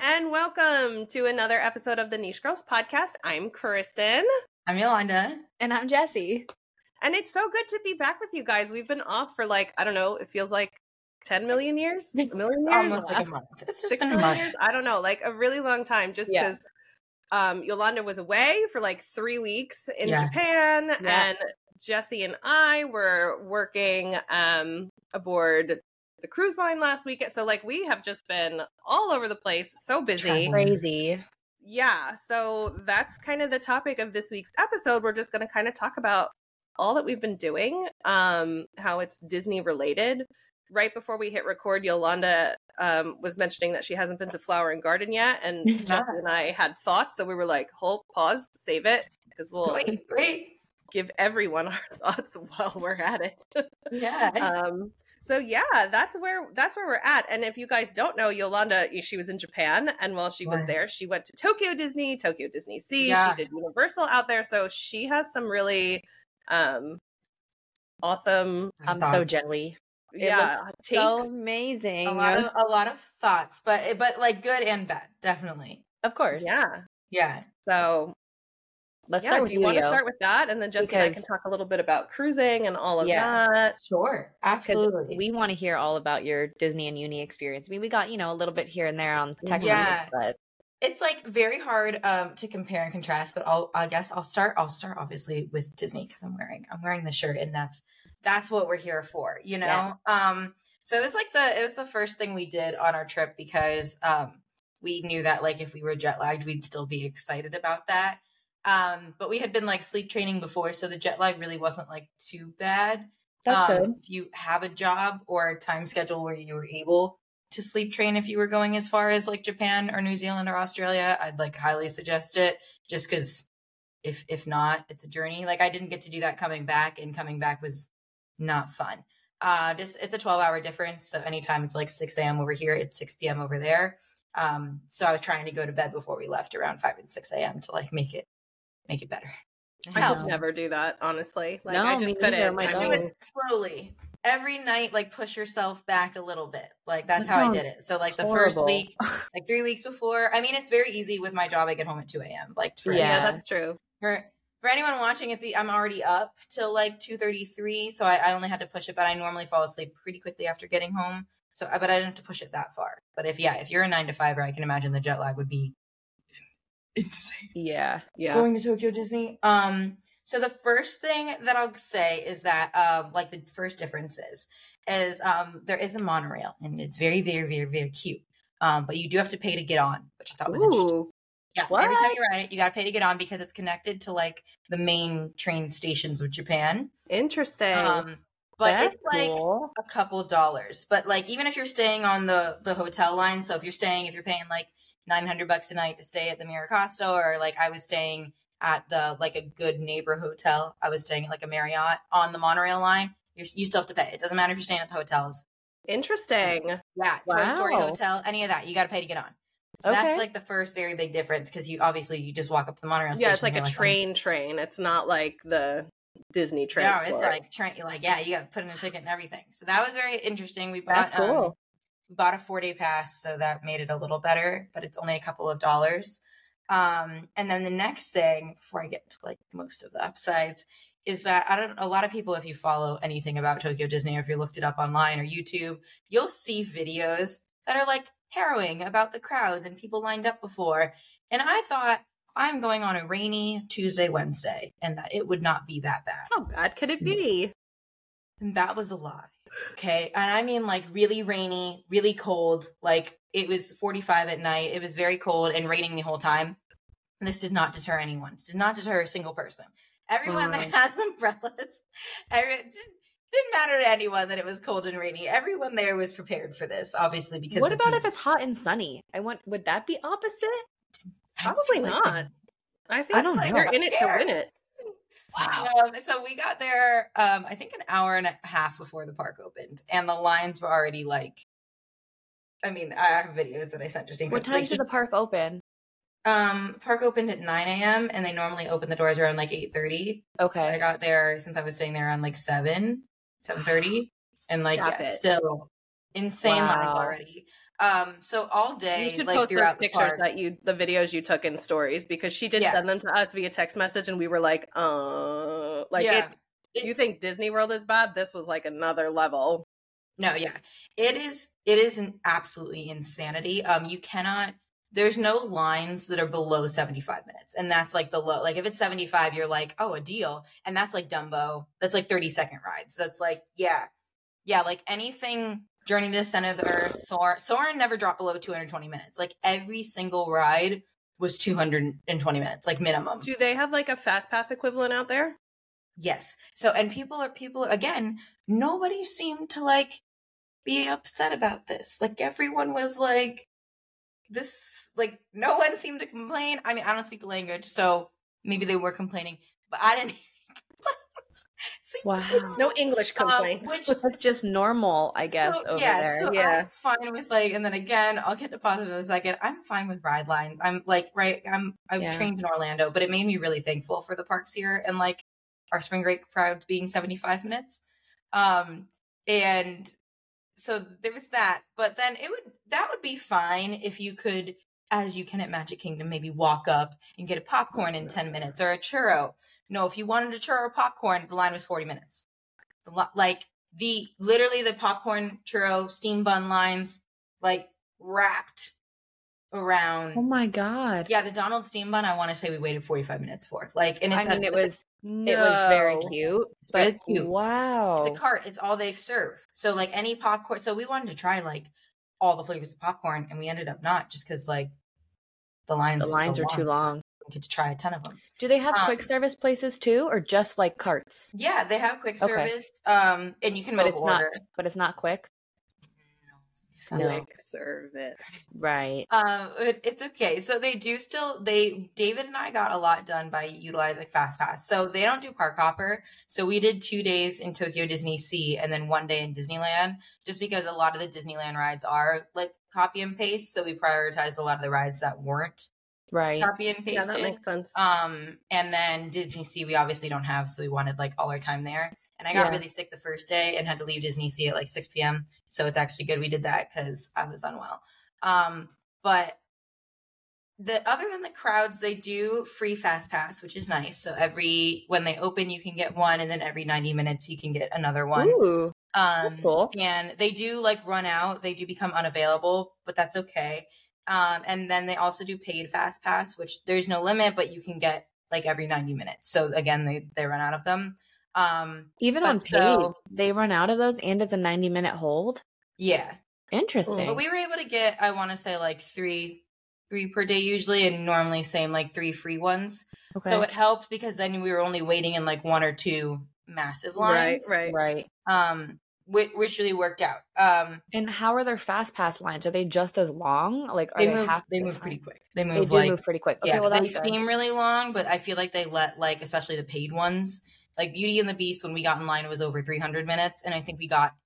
and welcome to another episode of the Niche Girls podcast. I'm Kristen. I'm Yolanda. And I'm Jessie. And it's so good to be back with you guys. We've been off for I don't know, it feels like 10 million years? A million years? Almost like a month. It's just 6 been a million month. years? I don't know, a really long time just because Yolanda was away for 3 weeks in Japan. And Jessie and I were working aboard the cruise line last week. So we have just been all over the place, so busy. Crazy. Yeah, so that's kind of the topic of this week's episode. We're just going to kind of talk about all that we've been doing, how it's Disney related. Right before we hit record, Yolanda was mentioning that she hasn't been to Flower and Garden yet, and Jessie and I had thoughts, so we were like, hold, pause, save it, because we'll give everyone our thoughts while we're at it. So that's where we're at. And if you guys don't know, Yolanda, she was in Japan, and while she was there, she went to Tokyo Disney Sea. She did Universal out there, so she has some really awesome. I'm so jelly. Takes. So amazing. A lot of thoughts, but good and bad, definitely. Of course. Yeah. So let's start with you want to start with that, and then Jessie and I can talk a little bit about cruising and all of that. Sure, absolutely. We want to hear all about your Disney and uni experience. I mean, we got a little bit here and there on text messages, but it's very hard to compare and contrast. But I'll start obviously with Disney because I'm wearing the shirt, and that's what we're here for, Yeah. So it was the first thing we did on our trip because we knew that if we were jet lagged, we'd still be excited about that. But we had been sleep training before, so the jet lag really wasn't too bad. That's good. If you have a job or a time schedule where you were able to sleep train, if you were going as far as Japan or New Zealand or Australia, I'd highly suggest it, just because if not, it's a journey. I didn't get to do that coming back, and coming back was not fun. It's a 12-hour difference, so anytime it's 6 a.m. over here, it's 6 p.m. over there. So I was trying to go to bed before we left around 5 and 6 a.m. to make it better. I could never do that, honestly. No, I just couldn't. I do it slowly. Every night, push yourself back a little bit. That's how I did it. So the first week, 3 weeks before, I mean, it's very easy with my job. I get home at 2 a.m. That's true. For anyone watching, I'm already up till 2:33. So I only had to push it, but I normally fall asleep pretty quickly after getting home. So, but I didn't have to push it that far. But if you're a 9-to-5er, I can imagine the jet lag would be insane. Yeah. Going to Tokyo Disney. So the first thing that I'll say is that the first differences is there is a monorail, and it's very, very, very, very cute. But you do have to pay to get on, which I thought was interesting. Yeah, what? Every time you ride it, you got to pay to get on because it's connected to the main train stations of Japan. Interesting. But That's it's cool. a couple dollars. But even if you're staying on the hotel line, so if you're paying $900 a night to stay at the Miracosta, or I was staying at the a good neighbor hotel. I was staying at a Marriott on the monorail line. You still have to pay. It doesn't matter if you're staying at the hotels. Interesting. Yeah, Toy Story Hotel, any of that, you got to pay to get on. So that's the first very big difference, because you just walk up to the monorail station. Yeah, it's a train. It's not like the Disney train. No, it's train. You got to put in a ticket and everything. So that was very interesting. We bought That's cool. we bought a 4-day pass, so that made it a little better, but it's only a couple of dollars. And then the next thing, before I get to most of the upsides, is that a lot of people, if you follow anything about Tokyo Disney, or if you looked it up online or YouTube, you'll see videos that are harrowing about the crowds and people lined up before. And I thought, I'm going on a rainy Tuesday, Wednesday, and that it would not be that bad. How bad could it be? And that was a lie. Okay. And I mean really rainy, really cold. It was 45 at night. It was very cold and raining the whole time. And this did not deter anyone. It did not deter a single person. Everyone that has umbrellas, it didn't matter to anyone that it was cold and rainy. Everyone there was prepared for this, obviously, because what about if it's hot and sunny? Would that be opposite? Probably not. I think I don't know. They're in it to win it. Wow. So we got there, I think an hour and a half before the park opened, and the lines were already I have videos that I sent just in case. What time did the park open? Park opened at 9 a.m. and they normally open the doors around 8:30. Okay. So I got there, since I was staying there, around 7:30, and still insane lines already. So all You day, should like post those throughout the pictures park. the videos you took in stories, because she did send them to us via text message, and we were like, you think Disney World is bad? This was like another level. No, yeah, it is an absolutely insanity. You cannot. There's no lines that are below 75 minutes, and that's like the low. Like if it's 75, you're like, oh, a deal, and that's like Dumbo. That's like 30-second rides. That's like yeah, like anything. Journey to the Center of the Earth, Soarin' never dropped below 220 minutes. Like every single ride was 220 minutes, like minimum. Do they have like a fast pass equivalent out there? Yes. So, and people again, nobody seemed to like be upset about this. Like everyone was like, this, like no one seemed to complain. I mean, I don't speak the language, so maybe they were complaining, but I didn't. Wow. No English complaints. That's just normal, I guess, over there. So yeah. I'm fine with like, and then again, I'll get to positive in a second. I'm fine with ride lines. I'm like, I'm trained in Orlando, but it made me really thankful for the parks here and like our spring break crowds being 75 minutes. And so there was that, but then that would be fine if you could, as you can at Magic Kingdom, maybe walk up and get a popcorn in 10 minutes or a churro. No, if you wanted a churro or popcorn, the line was 40 minutes. Like literally the popcorn, churro, steam bun lines, like wrapped around. Oh my God. Yeah, the Donald steam bun, I want to say we waited 45 minutes for. Like, and it was very cute. It's really cute. Wow. It's a cart. It's all they serve. So like any popcorn. So we wanted to try like all the flavors of popcorn, and we ended up not, just because like the lines are too long. We get to try a ton of them. Do they have quick service places too, or just like carts? Yeah, they have quick service. And you can mobile order. But it's not quick. Quick service, right? It's okay. So they do still. David and I got a lot done by utilizing FastPass. So they don't do Park Hopper. So we did 2 days in Tokyo Disney Sea and then 1 day in Disneyland, just because a lot of the Disneyland rides are like copy and paste. So we prioritized a lot of the rides that weren't copy and pasted. Yeah, that makes sense. And then Disney Sea we obviously don't have, so we wanted like all our time there. And I got really sick the first day and had to leave Disney Sea at like 6 p.m. So it's actually good we did that because I was unwell. But other than the crowds, they do free fast pass, which is nice. So when they open, you can get one, and then every 90 minutes you can get another one. Ooh, that's cool. And they do like run out. They do become unavailable, but that's okay. And then they also do paid fast pass, which there's no limit, but you can get like every 90 minutes. So again, they run out of them. Even on paid, they run out of those, and it's a 90-minute hold. Yeah. Interesting. But we were able to get, I want to say like three per day usually, and normally same like 3 free ones. Okay. So it helped because then we were only waiting in like 1 or 2 massive lines. Right. Which really worked out. And how are their fast pass lines? Are they just as long? Like they move pretty quick. They move pretty quick. Okay, yeah, they seem really long, but I feel like they let like, especially the paid ones, like Beauty and the Beast, when we got in line, it was over 300 minutes, and I think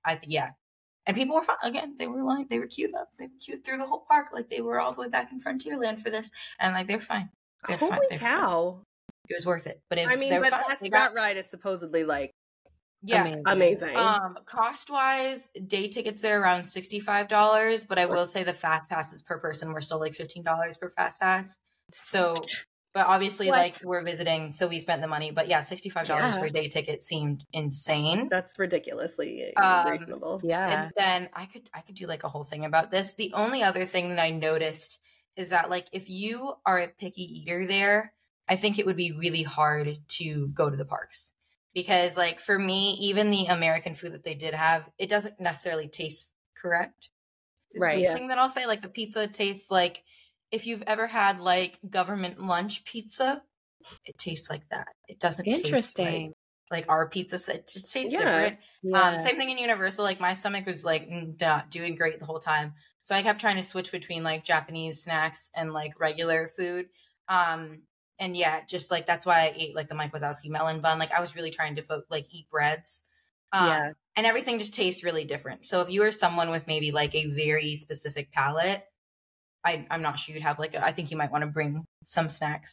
and people were fine. Again, they were queued up. They were queued through the whole park, like they were all the way back in Frontierland for this, and like they're fine. Holy cow! It was worth it, but that ride is supposedly like. Yeah, amazing. Cost wise, day tickets there around $65, but I will say the fast passes per person were still like $15 per fast pass. So, but obviously, like we're visiting, so we spent the money. But yeah, $65 for a day ticket seemed insane. That's ridiculously reasonable. Yeah, and then I could do like a whole thing about this. The only other thing that I noticed is that like if you are a picky eater there, I think it would be really hard to go to the parks. Because, like, for me, even the American food that they did have, it doesn't necessarily taste correct. Right. The thing that I'll say, like, the pizza tastes like, if you've ever had, like, government lunch pizza, it tastes like that. It doesn't taste like our pizza. It just tastes different. Yeah. Same thing in Universal. Like, my stomach was, like, not doing great the whole time. So I kept trying to switch between, like, Japanese snacks and, like, regular food. And yeah, just like that's why I ate like the Mike Wazowski melon bun. Like I was really trying to eat breads. And everything just tastes really different. So if you are someone with maybe like a very specific palate, I'm not sure you'd have like I think you might want to bring some snacks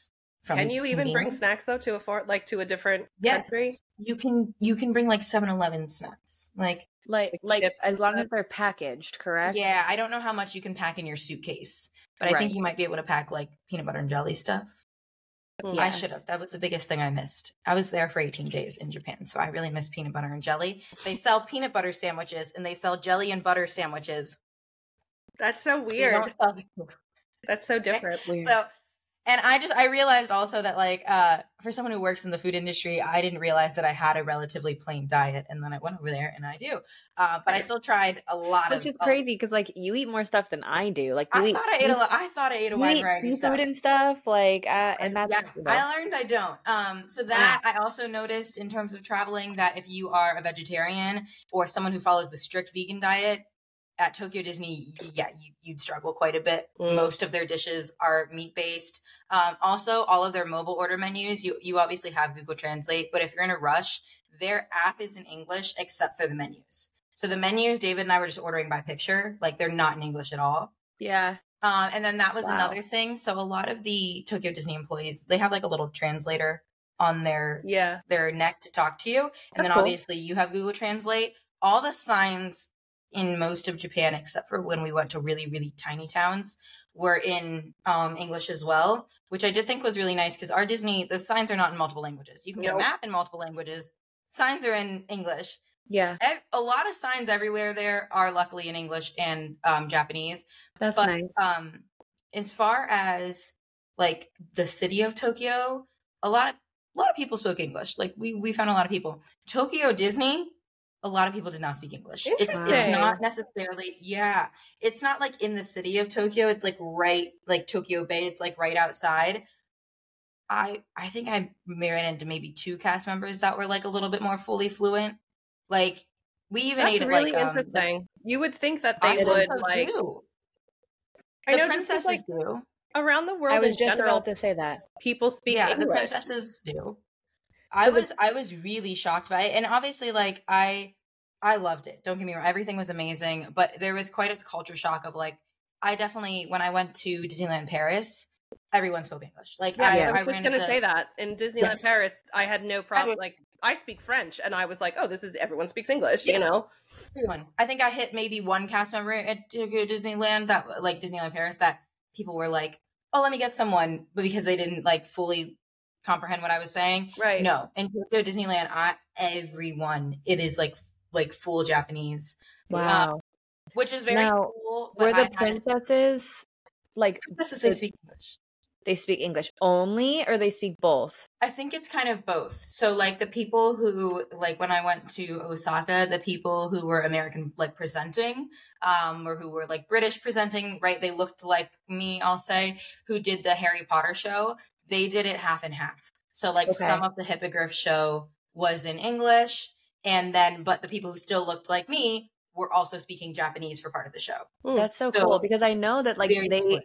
from Can you even bring convenience. snacks though to a different country? You can bring like 7-Eleven snacks. Like chips as and long stuff? as they're packaged, correct? Yeah, I don't know how much you can pack in your suitcase, but I Right. think you might be able to pack like peanut butter and jelly stuff. Mm. Yeah. I should have. That was the biggest thing I missed. I was there for 18 days in Japan, so I really miss peanut butter and jelly. They sell peanut butter sandwiches and they sell jelly and butter sandwiches. That's so They weird. don't sell That's so different. Weird. So, and I realized also that like for someone who works in the food industry, I didn't realize that I had a relatively plain diet, and then I went over there and I do. But I still tried a lot Which is crazy because like you eat more stuff than I do. Like I thought I ate a wide variety of stuff. Food and stuff. Like and that's I learned I don't. So that I also noticed in terms of traveling that if you are a vegetarian or someone who follows the strict vegan diet, at Tokyo Disney, you'd struggle quite a bit. Most of their dishes are meat-based. Also, all of their mobile order menus, you obviously have Google Translate, but if you're in a rush, their app is in English except for the menus. So the menus, David and I were just ordering by picture. Like, they're not in English at all. Yeah. And then that was another thing. So a lot of the Tokyo Disney employees, they have like a little translator on their neck to talk to you. And then obviously you have Google Translate. All the signs in most of Japan, except for when we went to really, really tiny towns, were in English as well, which I did think was really nice because our Disney, the signs are not in multiple languages. You can get a map in multiple languages. Signs are in English. Yeah. A lot of signs everywhere there are luckily in English and Japanese. That's nice. As far as like the city of Tokyo, a lot of people spoke English. Like we found a lot of people. Tokyo Disney, a lot of people did not speak English. It's not necessarily, it's not like in the city of Tokyo. It's like right, like Tokyo Bay. It's like right outside. I think I ran into maybe 2 cast members that were like a little bit more fully fluent. Like we even ate really like interesting. You would think that they would like. I know princesses do. Around the world, I was just about to say that people speak English. The princesses do. I was really shocked by it, and obviously, like I loved it. Don't get me wrong, everything was amazing, but there was quite a culture shock of like I definitely when I went to Disneyland Paris, everyone spoke English. Like I was going to say that in Disneyland Paris, I had no problem. Like I speak French, and I was like, oh, everyone speaks English, you know. Everyone. I think I hit maybe one cast member at Disneyland that like Disneyland Paris that people were like, oh, let me get someone, but because they didn't like fully comprehend what I was saying. Right. No. In Tokyo Disneyland, everyone, it is like full Japanese. Wow. Which is very cool. Were the princesses like princesses they speak English? They speak English only, or they speak both? I think it's kind of both. So like the people who, like when I went to Osaka, the people who were American like presenting, or who were like British presenting, right? They looked like me, I'll say, who did the Harry Potter show. They did it half and half. So like some of the Hippogriff show was in English, and then, but the people who still looked like me were also speaking Japanese for part of the show. That's so cool because I know that like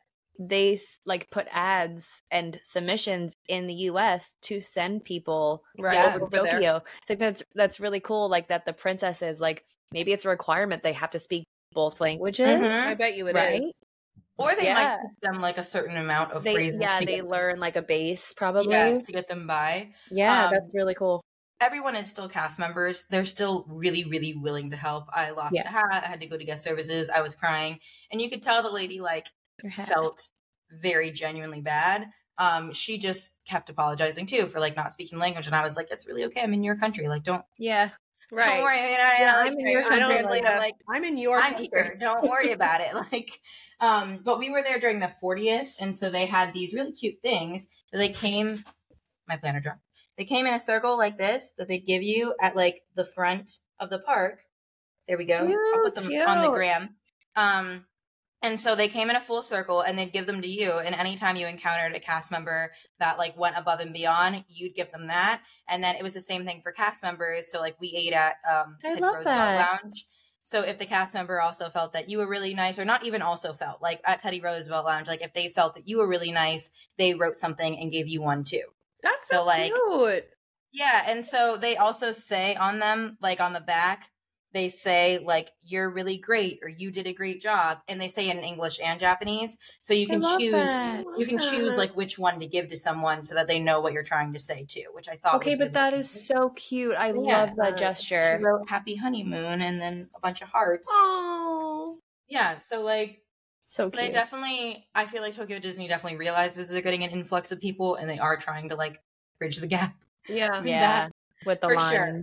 they like put ads and submissions in the US to send people over to Tokyo. So that's really cool. Like that the princesses, like maybe it's a requirement they have to speak both languages. I bet you it is. Or they might give them like a certain amount of phrases. Yeah, they learn like a base probably. Yeah, to get them by. Yeah, that's really cool. Everyone is still cast members. They're still really, really willing to help. I lost a hat. I had to go to guest services. I was crying. And you could tell the lady like felt very genuinely bad. She just kept apologizing too for like not speaking language. And I was like, it's really okay. I'm in your country. Like, don't. Yeah. Right. Don't worry. I'm in your country. I'm in your country. Here. Don't worry about it. Like, but we were there during the 40th. And so they had these really cute things that they came, my planner dropped. They came in a circle like this that they give you at like the front of the park. There we go. I'll put them on the gram. And so they came in a full circle and they'd give them to you. And anytime you encountered a cast member that like went above and beyond, you'd give them that. And then it was the same thing for cast members. So like we ate at Teddy Roosevelt Lounge. So if the cast member also felt that you were really nice, or not even also felt like at Teddy Roosevelt Lounge, like if they felt that you were really nice, they wrote something and gave you one too. That's so like cute. Yeah, and so they also say on them, like on the back, they say like, you're really great, or you did a great job. And they say in English and Japanese. So you can choose like which one to give to someone so that they know what you're trying to say too, which I thought okay, was but really that cool. is so cute. I love that gesture. She wrote happy honeymoon and then a bunch of hearts. Oh. Yeah, so like, so cute. I feel like Tokyo Disney definitely realizes they're getting an influx of people and they are trying to like bridge the gap. Yeah. With the for line. sure.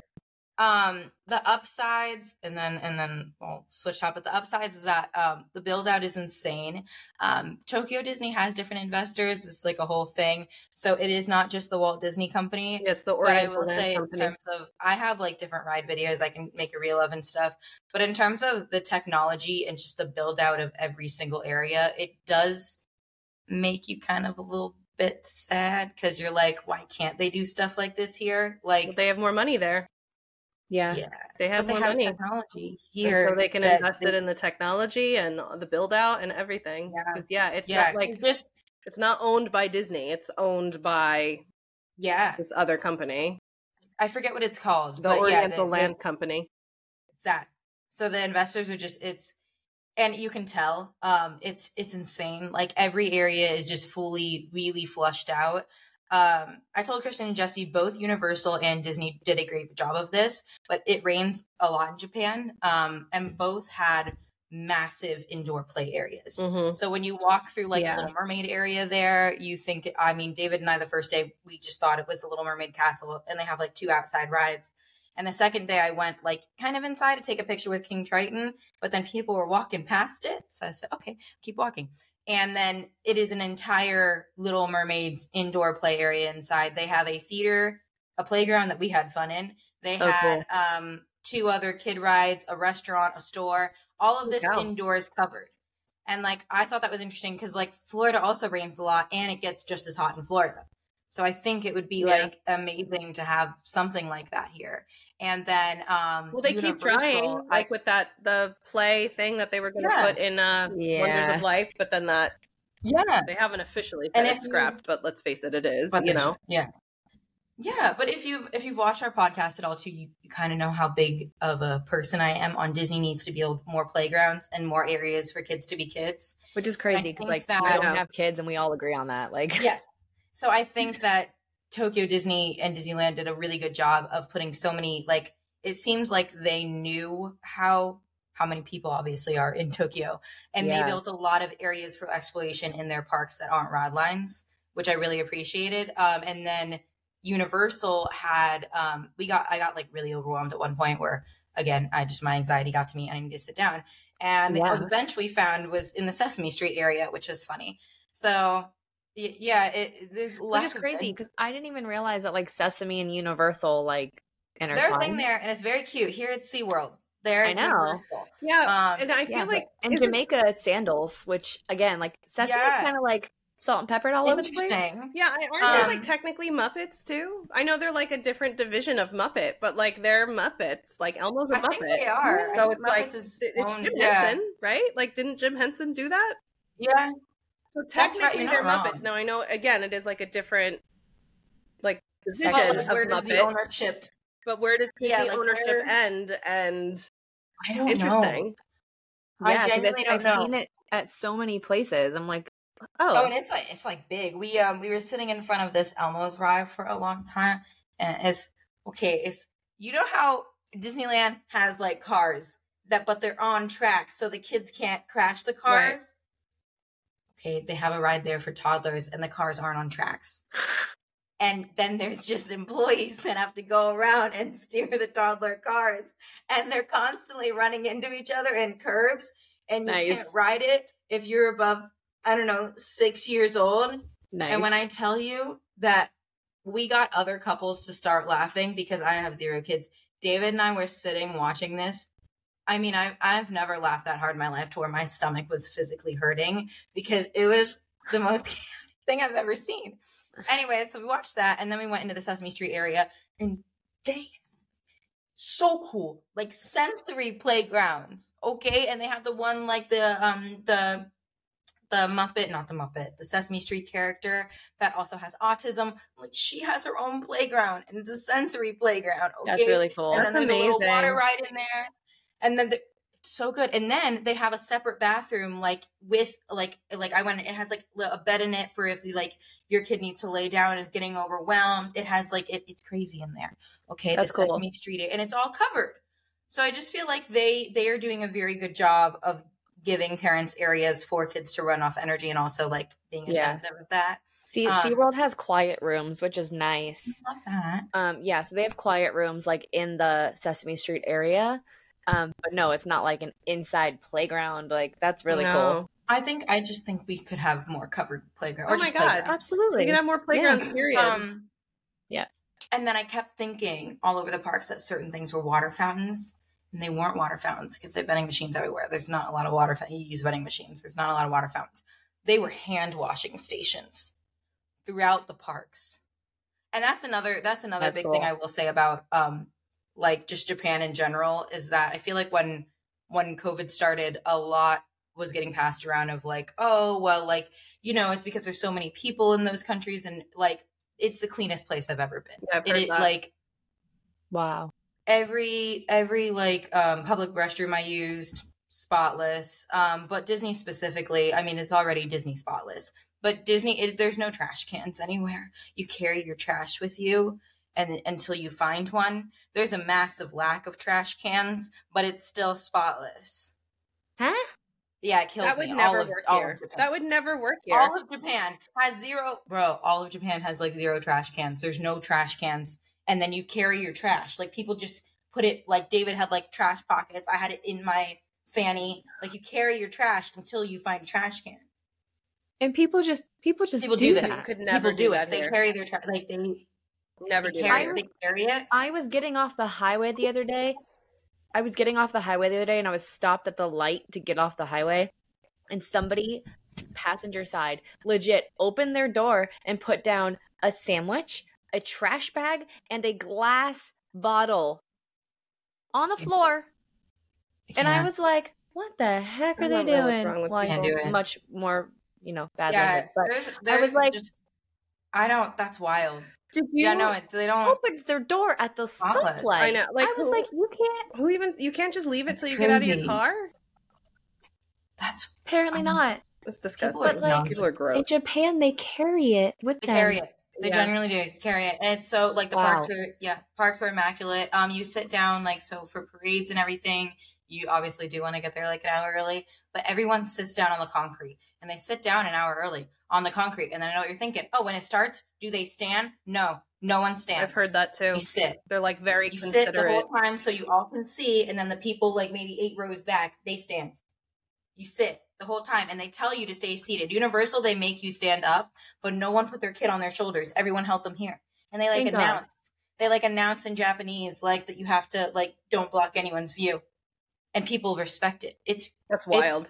The upsides, and then we'll switch up. But the upsides is that the build out is insane. Tokyo Disney has different investors. It's like a whole thing. So it is not just the Walt Disney Company. Yeah, it's the Oriental Oriental Land say Company. in terms of, I have like different ride videos I can make a reel of and stuff. But in terms of the technology and just the build out of every single area, it does make you kind of a little bit sad, because you're like, why can't they do stuff like this here? Like, well, they have more money there. Yeah, they have more money. Technology here, and so they can invest it in the technology and the build out and everything. It's not like it's not owned by Disney. It's owned by this other company. I forget what it's called. The Oriental Land Company. It's that. So the investors are just and you can tell it's insane. Like every area is just fully really flushed out. I told Kristen and Jesse both Universal and Disney did a great job of this, but it rains a lot in Japan, and both had massive indoor play areas. Mm-hmm. So when you walk through like the Little Mermaid area there, you think, I mean, David and I, the first day, we just thought it was the Little Mermaid castle, and they have like 2 outside rides. And the second day I went like kind of inside to take a picture with King Triton, but then people were walking past it. So I said, okay, keep walking. And then it is an entire Little Mermaid's indoor play area inside. They have a theater, a playground that we had fun in. They had 2 other kid rides, a restaurant, a store, all of this indoors covered. And like, I thought that was interesting because like Florida also rains a lot and it gets just as hot in Florida. So I think it would be like amazing to have something like that here. And then well, they keep trying, like with the play thing that they were going to put in Wonders of Life, but then that they haven't officially said it's scrapped, but let's face it, it is. But but if you've watched our podcast at all too, you kind of know how big of a person I am on Disney needs to build more playgrounds and more areas for kids to be kids, which is crazy because like we don't have kids and we all agree on that. Like so I think that Tokyo Disney and Disneyland did a really good job of putting so many, like, it seems like they knew how many people obviously are in Tokyo, and they built a lot of areas for exploration in their parks that aren't ride lines, which I really appreciated. And then Universal had I got like really overwhelmed at one point where, again, my anxiety got to me and I needed to sit down, and the bench we found was in the Sesame Street area, which was funny. So there's which is crazy because I didn't even realize that like Sesame and Universal like intertwined. Their thing there, and it's very cute. Here at SeaWorld, there is Universal. And I feel like in Jamaica it's Sandals, which again like Sesame is kind of like salt and peppered all over the place. Yeah, aren't they like technically Muppets too? I know they're like a different division of Muppet, but like they're Muppets. Like Elmo's a Muppet. I think they are. So it's like it's Jim Henson, right? Like, didn't Jim Henson do that? Yeah. So technically they're Muppets. Now I know, again, it is like a different like division of where does Muppet. The ownership? But where does the ownership end? And I don't interesting. Know. I genuinely don't know. I've seen it at so many places. I'm like, and it's like big. We were sitting in front of this Elmo's ride for a long time, and it's you know how Disneyland has like cars but they're on tracks so the kids can't crash the cars. Right. Okay, they have a ride there for toddlers and the cars aren't on tracks. And then there's just employees that have to go around and steer the toddler cars. And they're constantly running into each other in curbs. And you can't ride it if you're above, 6 years old. Nice. And when I tell you that we got other couples to start laughing because I have 0 kids, David and I were sitting watching this. I mean, I've never laughed that hard in my life to where my stomach was physically hurting because it was the most thing I've ever seen. Anyway, so we watched that, and then we went into the Sesame Street area, and they so cool, like sensory playgrounds, okay? And they have the one like the Muppet, not the Muppet, the Sesame Street character that also has autism. Like she has her own playground, and it's a sensory playground. Okay? That's really cool. And That's then there's amazing. a little water ride in there. And then it's so good. And then they have a separate bathroom, like with like I went, it has like a bed in it for if like your kid needs to lay down and is getting overwhelmed. It has like, it's crazy in there. Okay. That's the cool. Sesame Street, and it's all covered. So I just feel like they are doing a very good job of giving parents areas for kids to run off energy, and also like being attentive of that. See, SeaWorld has quiet rooms, which is nice. I love that. Yeah, so they have quiet rooms like in the Sesame Street area. But no, it's not like an inside playground. Like that's really cool. I just think we could have more covered playgrounds. Oh my God, absolutely. We could have more playgrounds, period. Yeah. And then I kept thinking all over the parks that certain things were water fountains, and they weren't water fountains because they have vending machines everywhere. There's not a lot of water fountains. You use vending machines. There's not a lot of water fountains. They were hand washing stations throughout the parks. And that's another big cool. thing I will say about like just Japan in general, is that I feel like when COVID started, a lot was getting passed around of like, oh, well, like, you know, it's because there's so many people in those countries, and like, it's the cleanest place I've ever been. Yeah, I've heard that. Like, wow. Every like public restroom I used, spotless. But Disney specifically, I mean, it's already Disney spotless. But Disney, there's no trash cans anywhere. You carry your trash with you, and until you find one. There's a massive lack of trash cans, but it's still spotless. Huh? Yeah, it killed that me. Would never work here. That would never work here. All of Japan has zero, bro. All of Japan has like zero trash cans. There's no trash cans, and then you carry your trash. Like people just put it. Like David had like trash pockets. I had it in my fanny. Like you carry your trash until you find a trash can. And people just do that. You could never do that it. They here. carry their trash. Like they never do carry. it. They carry it. I was getting off the highway the other day. And I was stopped at the light to get off the highway. And somebody, passenger side, legit opened their door and put down a sandwich, a trash bag, and a glass bottle on the floor. And I was like, what the heck are they doing? Well, much more, bad. Yeah, but there's I was like, that's wild. Did you? Yeah, no, they don't open their door at the stoplight. I know. Like, I was like, you can't just leave it till you get out of your car? That's apparently not. It's disgusting. But like, people are gross. In Japan, they carry it with them. They carry it. They genuinely do carry it. And it's so like the parks were immaculate. You sit down like, so for parades and everything, you obviously do want to get there like an hour early, but everyone sits down on the concrete, and they sit down an hour early on the concrete. And then I know what you're thinking. Oh, when it starts, do they stand? No one stands. I've heard that too. You sit. They're like very you considerate. sit the whole time so you all can see, and then the people like maybe 8 rows back, they stand. You sit the whole time, and they tell you to stay seated. Universal, they make you stand up, but no one put their kid on their shoulders. Everyone held them here. And they announce in Japanese like that you have to like don't block anyone's view. And people respect it. That's wild.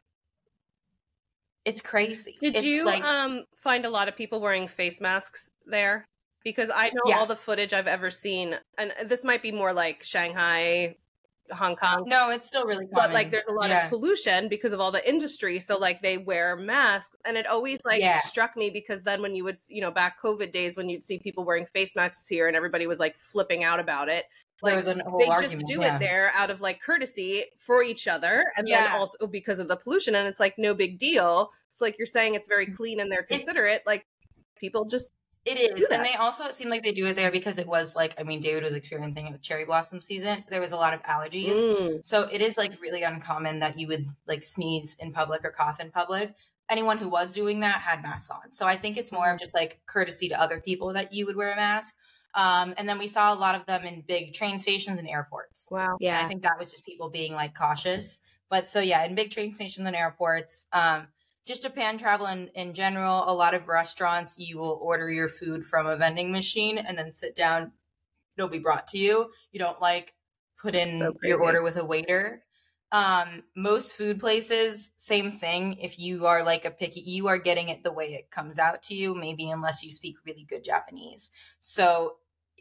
It's crazy. Did you find a lot of people wearing face masks there? Because I know all the footage I've ever seen, and this might be more like Shanghai, Hong Kong. No, it's still really common. But like there's a lot of pollution because of all the industry. So like they wear masks, and it always struck me, because then when you would, back COVID days, when you'd see people wearing face masks here and everybody was like flipping out about it. Like, there was a whole they argument, just do it there out of like courtesy for each other, and then also because of the pollution, and it's like no big deal. So like you're saying, it's very clean and they're considerate. Like people just it is, and they also, it seemed like they do it there because it was like, I mean, David was experiencing it with cherry blossom season. There was a lot of allergies, so it is like really uncommon that you would like sneeze in public or cough in public. Anyone who was doing that had masks on, so I think it's more of just like courtesy to other people that you would wear a mask. And then we saw a lot of them in big train stations and airports. Wow. Yeah. And I think that was just people being like cautious. But so in big train stations and airports, just Japan travel in general, a lot of restaurants, you will order your food from a vending machine and then sit down. It'll be brought to you. You don't like put in your order with a waiter. Most food places, same thing. If you are like a picky, you are getting it the way it comes out to you, maybe unless you speak really good Japanese. So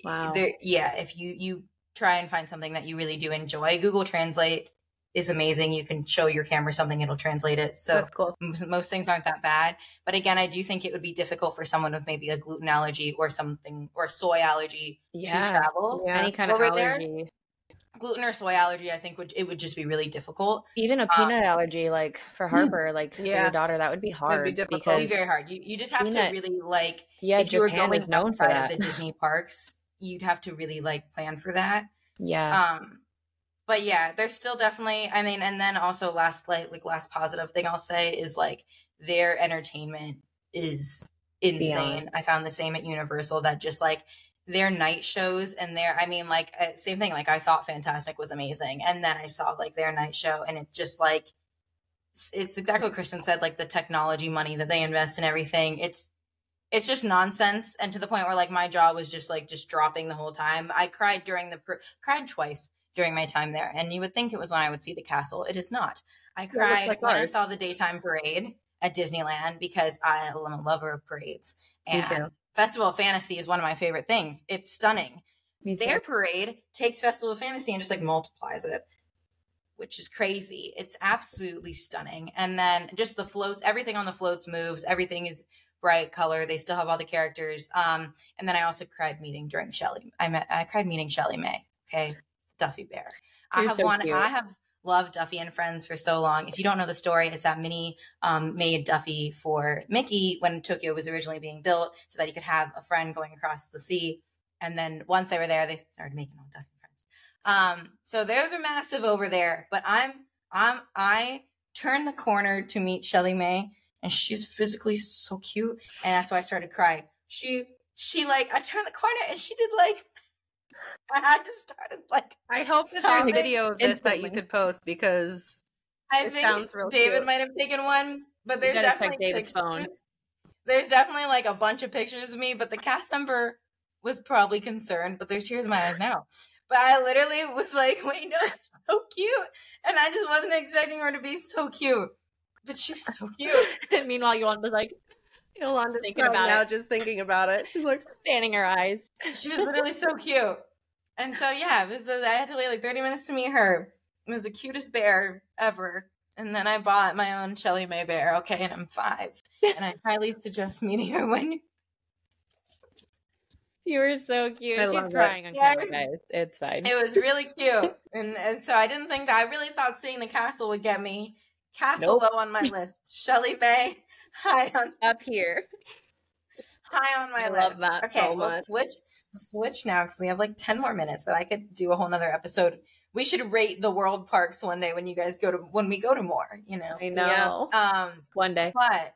if you try and find something that you really do enjoy, Google Translate is amazing. You can show your camera something, it'll translate it. So that's cool. Most things aren't that bad. But again, I do think it would be difficult for someone with maybe a gluten allergy or something, or soy allergy to travel. Yeah. Any kind of allergy. gluten or soy allergy, I think it would just be really difficult. Even a peanut allergy, like for Harper, like for your daughter, that would be hard. It'd be difficult. It'd be very hard. You just have to really like, if you were going outside of the Disney parks, you'd have to really like plan for that. Yeah. But yeah, there's still definitely, I mean, and then also last positive thing I'll say is like their entertainment is insane. Yeah. I found the same at Universal, that just like their night shows and I mean, like same thing. Like I thought Fantasmic was amazing. And then I saw like their night show and it just like, it's exactly what Kristen said, like the technology money that they invest in everything. It's just nonsense. And to the point where like my jaw was just dropping the whole time. I cried cried twice during my time there. And you would think it was when I would see the castle. It is not. I cried when I saw the daytime parade at Disneyland because I am a lover of parades. And Festival of Fantasy is one of my favorite things. It's stunning. Their parade takes Festival of Fantasy and just like multiplies it, which is crazy. It's absolutely stunning. And then just the floats, everything on the floats moves. Everything is bright color. They still have all the characters. And then I also cried meeting during Shelley. I cried meeting Shelley May. Okay. Duffy Bear. I have loved Duffy and Friends for so long. If you don't know the story, it's that Minnie made Duffy for Mickey when Tokyo was originally being built so that he could have a friend going across the sea. And then once they were there, they started making all Duffy and Friends. So those are massive over there. But I turned the corner to meet Shelley May, and she's physically so cute. And that's why I started crying. She like, I turned the corner and she did like, I just started like. I hope that there's a video of this that you could post because I think sounds real David might have taken one, but there's definitely David's phone. There's definitely like a bunch of pictures of me, but the cast member was probably concerned. But there's tears in my eyes now. But I literally was like, "Wait, no, so cute," and I just wasn't expecting her to be so cute, but she's so cute. And meanwhile, Yolanda's like. Yolanda's thinking about now, just thinking about it. She's like fanning her eyes. She was literally so cute. And so, yeah, I had to wait like 30 minutes to meet her. It was the cutest bear ever. And then I bought my own Shelley May bear. Okay, and I'm 5. And I highly suggest meeting her when you were so cute. She's crying on camera, guys. It's fine. It was really cute. And so I didn't think that. I really thought seeing the castle would get me. Castle low on my list. Shelley May, high on up here. High on my list. Love that. Okay, so we'll switch now because we have like 10 more minutes, but I could do a whole nother episode. We should rate the world parks one day when we go to more, you know. I know. One day. But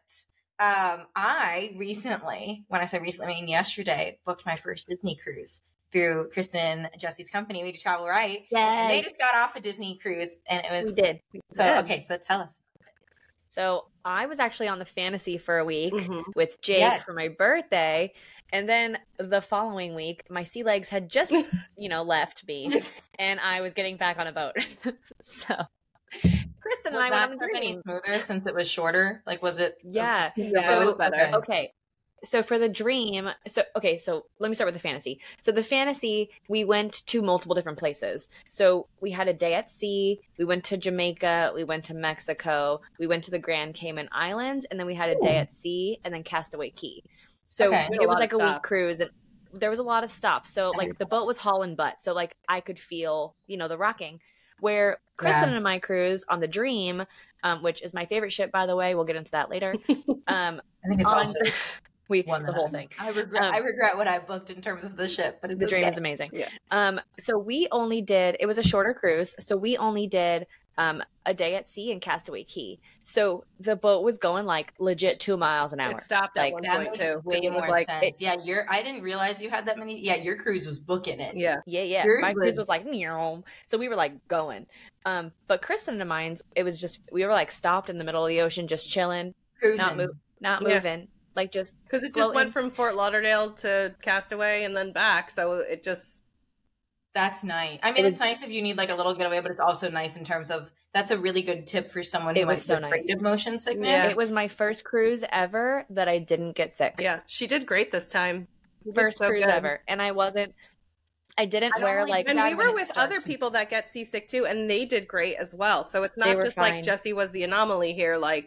I recently, when I say recently, I mean yesterday, booked my first Disney cruise through Kristen and Jesse's company, We Do Travel Right. Yay. And they just got off a Disney cruise and it was We did. Okay, so tell us. So I was actually on the Fantasy for a week with Jake for my birthday. And then the following week, my sea legs had just, left me, and I was getting back on a boat. So, Kristen and I went on the Dream. Any smoother since it was shorter? Like, was it? Yeah, it was better. Okay. So for the Dream, so let me start with the Fantasy. So the Fantasy, we went to multiple different places. So we had a day at sea, we went to Jamaica, we went to Mexico, we went to the Grand Cayman Islands, and then we had a day at sea, and then Castaway Cay. So it was like a week cruise, and there was a lot of stops. So like the boat was hauling butt. So like I could feel, the rocking. Where Kristen and my cruise on the Dream, which is my favorite ship, by the way, we'll get into that later. I think it's also it's a whole thing. I regret what I booked in terms of the ship, but the Dream is amazing. Yeah. So we only did, it was a shorter cruise. So we only did a day at sea in Castaway Cay. So the boat was going like legit 2 miles an hour. It stopped at one point too. Way more sense. I didn't realize you had that many. Yeah, your cruise was booking it. Yeah. My cruise was like, meow. So we were like going. But Kristen and mine's, it was just, we were like stopped in the middle of the ocean, just chilling, cruising, not moving. Like just because it just went from Fort Lauderdale to Castaway and then back. So it just. That's nice. I mean, it's nice if you need like a little getaway, but it's also nice in terms of that's a really good tip for someone who might be afraid of motion sickness. Yeah. It was my first cruise ever that I didn't get sick. Yeah, she did great this time. First cruise ever, and I didn't wear like. And we were with other people that get seasick too, and they did great as well. So it's not just like Jessie was the anomaly here. Like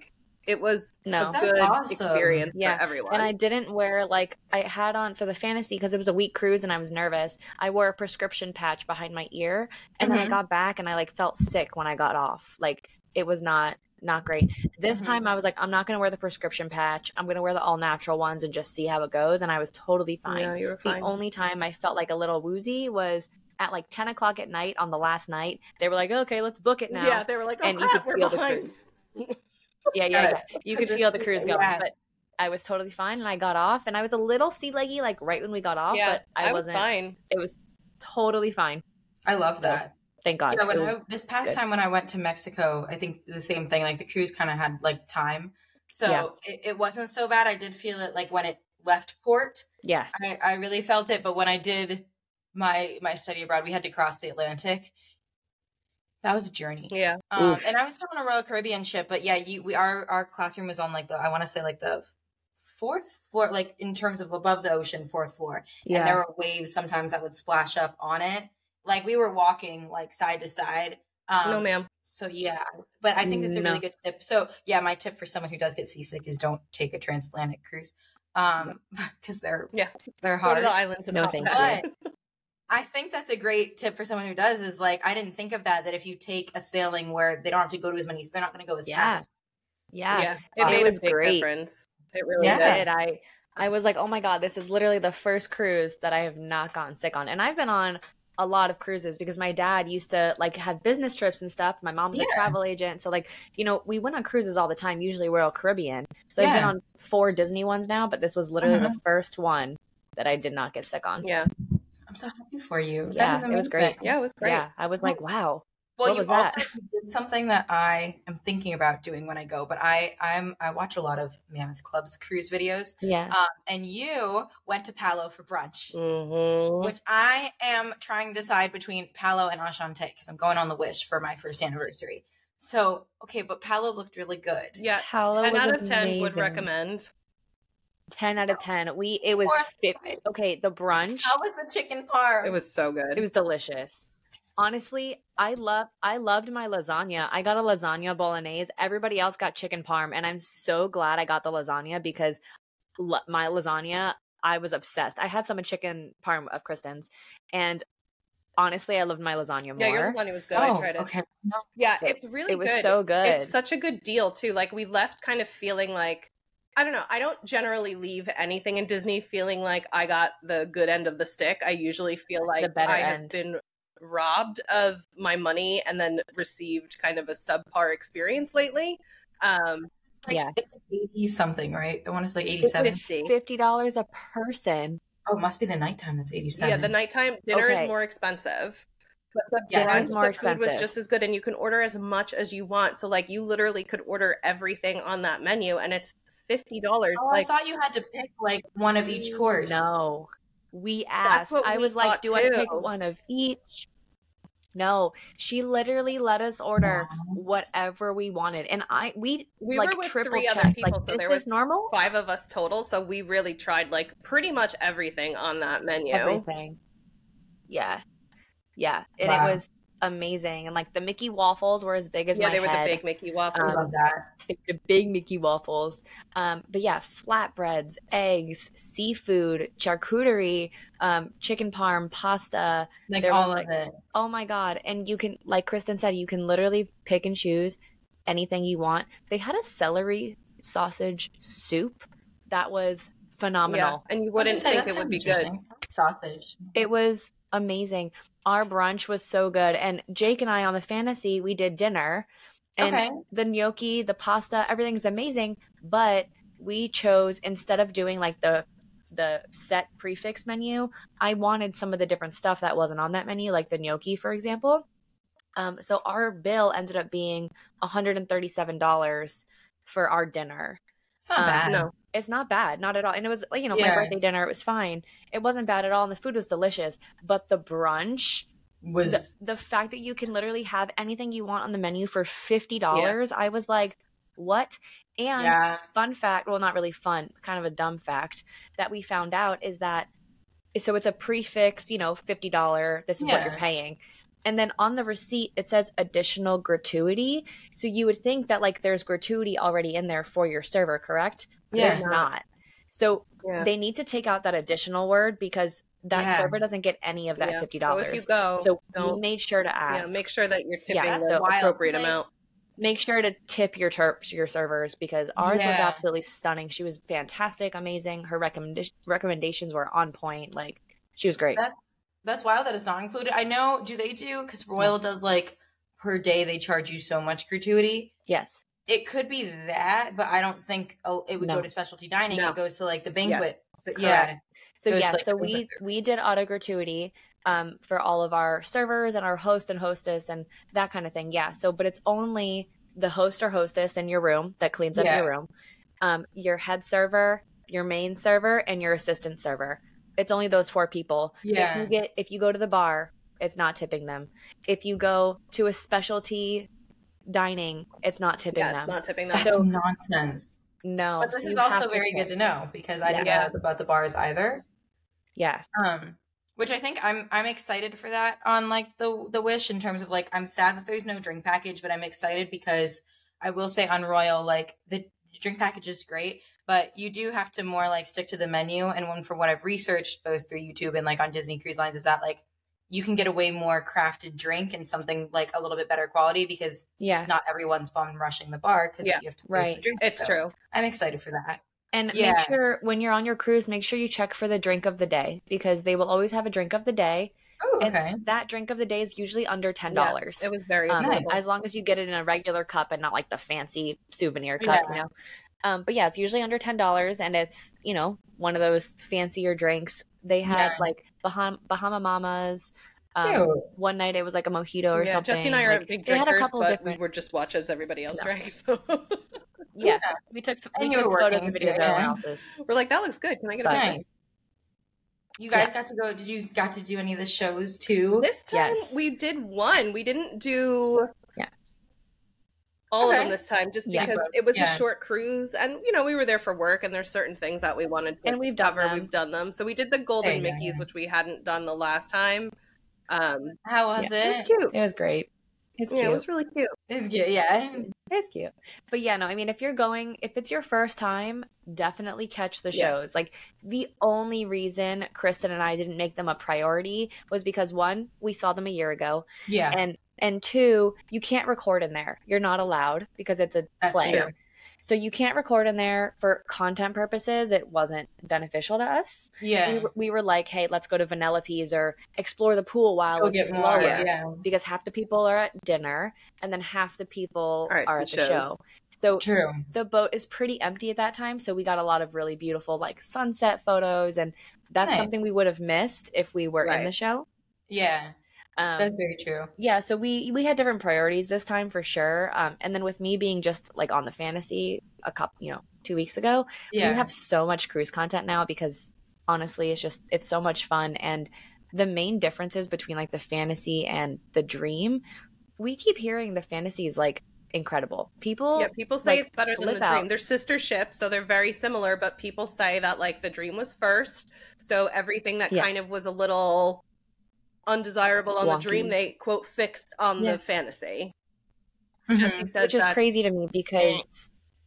It was No. a good awesome. experience for everyone. And I didn't wear, like, I had on for the fantasy, because it was a week cruise and I was nervous. I wore a prescription patch behind my ear, and then I got back and I like felt sick when I got off. Like, it was not great. This time I was like, I'm not going to wear the prescription patch. I'm going to wear the all natural ones and just see how it goes. And I was totally fine. Yeah, you were fine. The only time I felt like a little woozy was at like 10 o'clock at night on the last night. They were like, okay, let's book it now. Yeah, they were like, oh, and crap, we're behind. Yeah. You could feel the cruise going, but I was totally fine, and I got off, and I was a little sea leggy, like right when we got off, but I wasn't. Fine. It was totally fine. I love that. Thank God. Yeah, this past time when I went to Mexico, I think the same thing. Like the cruise kind of had like time, so it wasn't so bad. I did feel it like when it left port. Yeah, I really felt it. But when I did my study abroad, we had to cross the Atlantic. That was a journey. Yeah. And I was still on a Royal Caribbean ship, but yeah, our classroom was on like I want to say like the 4th floor, like in terms of above the ocean, 4th floor. Yeah. And there were waves sometimes that would splash up on it. Like we were walking like side to side. No, ma'am. So yeah, but I think it's a really good tip. So yeah, my tip for someone who does get seasick is don't take a transatlantic cruise. Because they're hard. Go to the islands and but I think that's a great tip for someone who does is like, I didn't think of that if you take a sailing where they don't have to go to as many, they're not going to go as fast. Yeah. It made a big difference. It really did. I was like, oh my God, this is literally the first cruise that I have not gotten sick on. And I've been on a lot of cruises because my dad used to like have business trips and stuff. My mom's a travel agent. So like, you know, we went on cruises all the time, usually Royal Caribbean. So I've been on 4 Disney ones now, but this was literally the first one that I did not get sick on. Yeah. I'm so happy for you. Yeah, it was great. Yeah, it was great. Yeah, I was like, wow. Well, you also did something that I am thinking about doing when I go, but I watch a lot of Mammoth Club's cruise videos. Yeah. And you went to Palo for brunch, mm-hmm. which I am trying to decide between Palo and Enchante because I'm going on the Wish for my first anniversary. So, okay, but Palo looked really good. Yeah, Palo 10 out of 10 amazing. would recommend. 10 out of 10. It was okay. The brunch. How was the chicken parm? It was so good. It was delicious. Honestly, I loved my lasagna. I got a lasagna bolognese. Everybody else got chicken parm, and I'm so glad I got the lasagna because my lasagna, I was obsessed. I had some chicken parm of Kristen's, and honestly, I loved my lasagna more. Yeah, your lasagna was good. I tried it. Okay. Yeah, it's really good. It was so good. It's such a good deal too. Like we left kind of feeling like, I don't know. I don't generally leave anything in Disney feeling like I got the good end of the stick. I usually feel like have been robbed of my money and then received kind of a subpar experience lately. It's like 80 something, right? I want to say 87. $50 a person. Oh, it must be the nighttime that's 87. Yeah, the nighttime dinner is more expensive. But the food was just as good, and you can order as much as you want. So like you literally could order everything on that menu, and it's $50. Oh, I thought you had to pick like one of each course. No, we asked. I was like, do I pick one of each? No, she literally let us order whatever we wanted, and we like were with triple 3 checked. other people, like, so there was was normal. 5 of us total, so we really tried like pretty much everything on that menu. Everything. Yeah, and it was amazing. And like the Mickey waffles were as big as my head. Yeah, they were the big Mickey waffles. I love that. The big Mickey waffles. But yeah, flatbreads, eggs, seafood, charcuterie, chicken parm, pasta. Like all of it. Oh my God. And you can, like Kristen said, you can literally pick and choose anything you want. They had a celery sausage soup that was phenomenal. Yeah, and you wouldn't think it would be good. Sausage. It was amazing. Our brunch was so good. And Jake and I on the fantasy, we did dinner. And the gnocchi, the pasta, everything's amazing. But we chose, instead of doing like the set prefix menu, I wanted some of the different stuff that wasn't on that menu, like the gnocchi, for example. So our bill ended up being $137 for our dinner. It's not bad. No, it's not bad. Not at all. And it was, my birthday dinner. It was fine. It wasn't bad at all. And the food was delicious. But the brunch was the fact that you can literally have anything you want on the menu for $50. I was like, what? And fun fact, well, not really fun, kind of a dumb fact that we found out is that, so it's a prefix, $50. This is what you're paying. And then on the receipt, it says additional gratuity. So you would think that like there's gratuity already in there for your server, correct? Yeah. There's not. So they need to take out that additional word because that server doesn't get any of that $50. So if you go, so we made sure to ask. Yeah, make sure that you're tipping the so appropriate amount. Make sure to tip your servers because ours was absolutely stunning. She was fantastic, amazing. Her recommendations were on point. Like, she was great. That's wild that it's not included. I know, do they do, because Royal does like per day they charge you so much gratuity. Yes. It could be that, but I don't think it would go to specialty dining. It goes to like the banquet. Yes. So we did auto gratuity for all of our servers and our host and hostess and that kind of thing. Yeah. So, but it's only the host or hostess in your room that cleans up your room, your head server, your main server, and your assistant server. It's only those 4 people. Yeah. So if you go to the bar, it's not tipping them. If you go to a specialty dining, it's not tipping them. Not tipping them. That's nonsense. No. But this is also very good to know because I didn't know about the bars either. Yeah. Which I think I'm excited for that on like the Wish in terms of like I'm sad that there's no drink package, but I'm excited because I will say on Royal like the drink package is great, but you do have to more like stick to the menu. And one for what I've researched both through YouTube and like on Disney Cruise Lines is that like you can get a way more crafted drink and something like a little bit better quality because not everyone's bum rushing the bar because you have to pay for the drink. It's true. I'm excited for that. And make sure when you're on your cruise, make sure you check for the drink of the day because they will always have a drink of the day. Oh, okay. And that drink of the day is usually under $10. It was very nice. As long as you get it in a regular cup and not like the fancy souvenir cup, you know. But yeah, it's usually under $10 and it's, you know, one of those fancier drinks. They had like Bahama Mamas. One night it was like a mojito or something. Jesse and I are big drinkers, but we were just watch as everybody else drank. So we took photos and videos of everyone else's. We're like, that looks good. Can I get a picture? You guys got to go. Did you got to do any of the shows too? This time we did one. We didn't do all of them this time just because it was a short cruise and, you know, we were there for work and there's certain things that we wanted to cover. We've done them. So we did the Golden Mickeys, which we hadn't done the last time. How was it? It was cute. It was great. It's cute. It was really cute. It's cute, It's cute. But yeah, no, I mean, if it's your first time, definitely catch the shows. Like, the only reason Kristen and I didn't make them a priority was because, 1, we saw them a year ago. Yeah. And 2, you can't record in there. You're not allowed because it's a play. True. So you can't record in there for content purposes. It wasn't beneficial to us. Yeah. We were like, hey, let's go to Vanellope's or explore the pool while it's slower. Because half the people are at dinner and then half the people are at the show. So the boat is pretty empty at that time. So we got a lot of really beautiful like sunset photos. And that's something we would have missed if we were in the show. Yeah. That's very true. Yeah, so we had different priorities this time for sure. And then with me being just like on the fantasy 2 weeks ago, we have so much cruise content now because honestly, it's so much fun. And the main differences between like the fantasy and the dream, we keep hearing the fantasy is like incredible. People say it's better than the dream. They're sister ships, so they're very similar, but people say that like the dream was first. So everything that kind of was a little undesirable on the dream, they quote fixed on the fantasy. Which is crazy to me because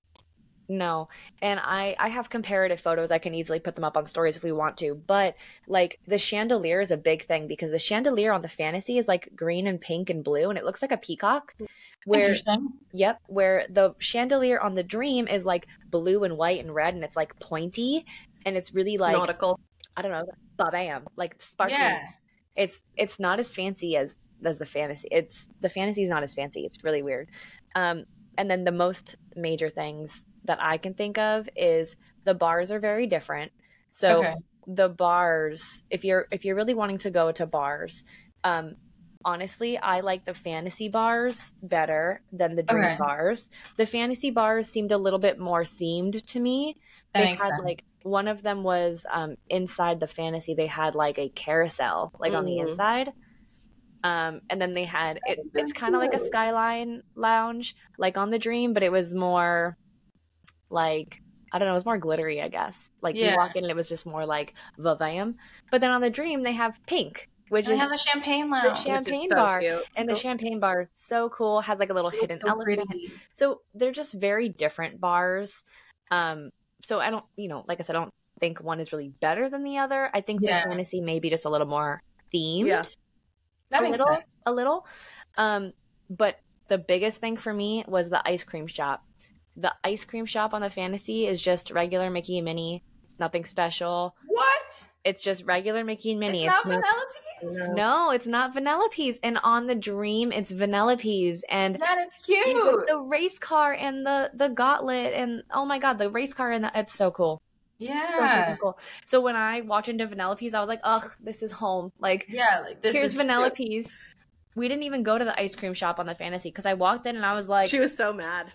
and I have comparative photos. I can easily put them up on stories if we want to, but like the chandelier is a big thing because the chandelier on the fantasy is like green and pink and blue and it looks like a peacock. Interesting. Where the chandelier on the dream is like blue and white and red and it's like pointy and it's really like nautical. I don't know, bam, like sparkly. Yeah. It's not as fancy as the fantasy. The fantasy is not as fancy. It's really weird. And then the most major things that I can think of is the bars are very different. So the bars, if you're really wanting to go to bars, honestly, I like the fantasy bars better than the dream bars. The fantasy bars seemed a little bit more themed to me. They had like one of them was inside the fantasy. They had like a carousel like on the inside. And then they had it's kind of like a skyline lounge like on the dream, but it was more like, I don't know, it was more glittery, I guess. Like you walk in and it was just more like Vavam. But then on the dream they have pink. which is have a champagne lounge. The champagne bar. Cute. And the champagne bar is so cool. Has like a little hidden elephant. Pretty. So they're just very different bars. So I don't, like I said, I don't think one is really better than the other. I think the Fantasy may be just a little more themed. Yeah. That makes sense. A little. But the biggest thing for me was the ice cream shop. The ice cream shop on the Fantasy is just regular Mickey and Minnie. It's nothing special. What? It's just regular Mickey and Minnie. It's not Vanellope's? No, it's not Vanellope's. And on the Dream, it's Vanellope's. And that is cute. The race car and the gauntlet. And oh my God, the race car and it's so cool. Yeah. So cool. So when I walked into Vanellope's, I was like, ugh, this is home. Like, this here's Vanellope's. We didn't even go to the ice cream shop on the Fantasy because I walked in and I was like... She was so mad.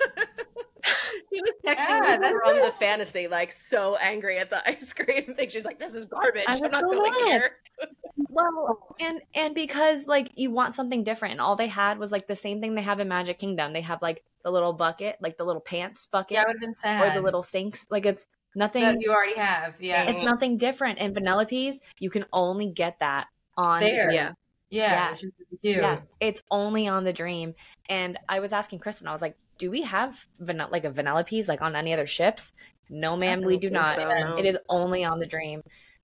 She was texting me from the Fantasy, like, so angry at the ice cream thing. She's like, this is garbage. I'm not going here. Well, and because, like, you want something different. And all they had was, like, the same thing they have in Magic Kingdom. They have, like, the little bucket, like, the little pants bucket. Yeah, it would have been sad. Or the little sinks. Like, it's nothing... that you already have, yeah. It's nothing different. And Vanellope's, you can only get that on... There. Yeah. Which is really cute. Yeah, it's only on the Dream. And I was asking Kristen, I was like, do we have a Vanellope's like on any other ships? No, ma'am, we do not. So, no. It is only on the Dream.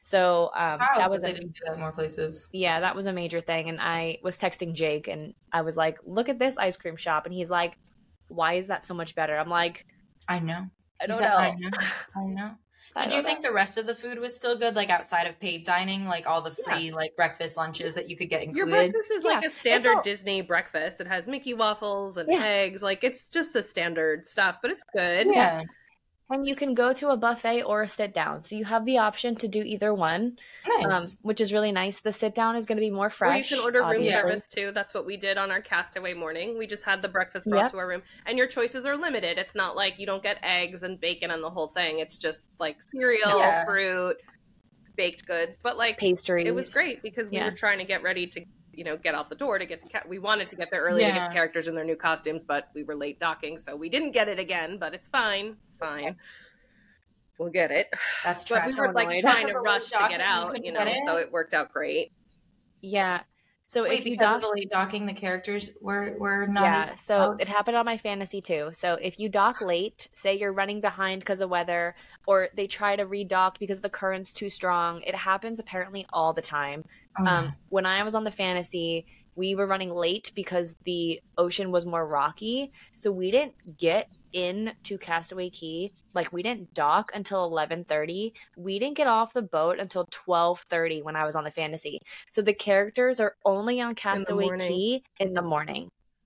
So that was they didn't do that in more places. Yeah, that was a major thing. And I was texting Jake and I was like, look at this ice cream shop. And he's like, why is that so much better? I'm like, I know. I don't know. I know. Did you think the rest of the food was still good, like outside of paid dining, like all the free like breakfast lunches that you could get included? Your breakfast is like a standard Disney breakfast. It has Mickey waffles and eggs. Like it's just the standard stuff, but it's good. Yeah. And you can go to a buffet or a sit down. So you have the option to do either one, which is really nice. The sit down is going to be more fresh. Or you can order room service too. That's what we did on our Castaway morning. We just had the breakfast brought to our room. And your choices are limited. It's not like you don't get eggs and bacon and the whole thing. It's just like cereal, fruit, baked goods. But like pastries. It was great because we were trying to get ready to get out the door to get to we wanted to get there early to get the characters in their new costumes, but we were late docking, so we didn't get it again, but it's fine. It's fine. We'll get it. That's trash. But we were like trying to rush to get out, so it worked out great. Yeah. So if you dock, of the late docking, the characters were not it happened on my Fantasy too. So if you dock late, say you're running behind because of weather, or they try to redock because the current's too strong, it happens apparently all the time. When I was on the Fantasy, we were running late because the ocean was more rocky, so we didn't get into Castaway Cay. Like we didn't dock until 11:30. We didn't get off the boat until 12:30 when I was on the Fantasy. So the characters are only on Castaway Cay in the morning.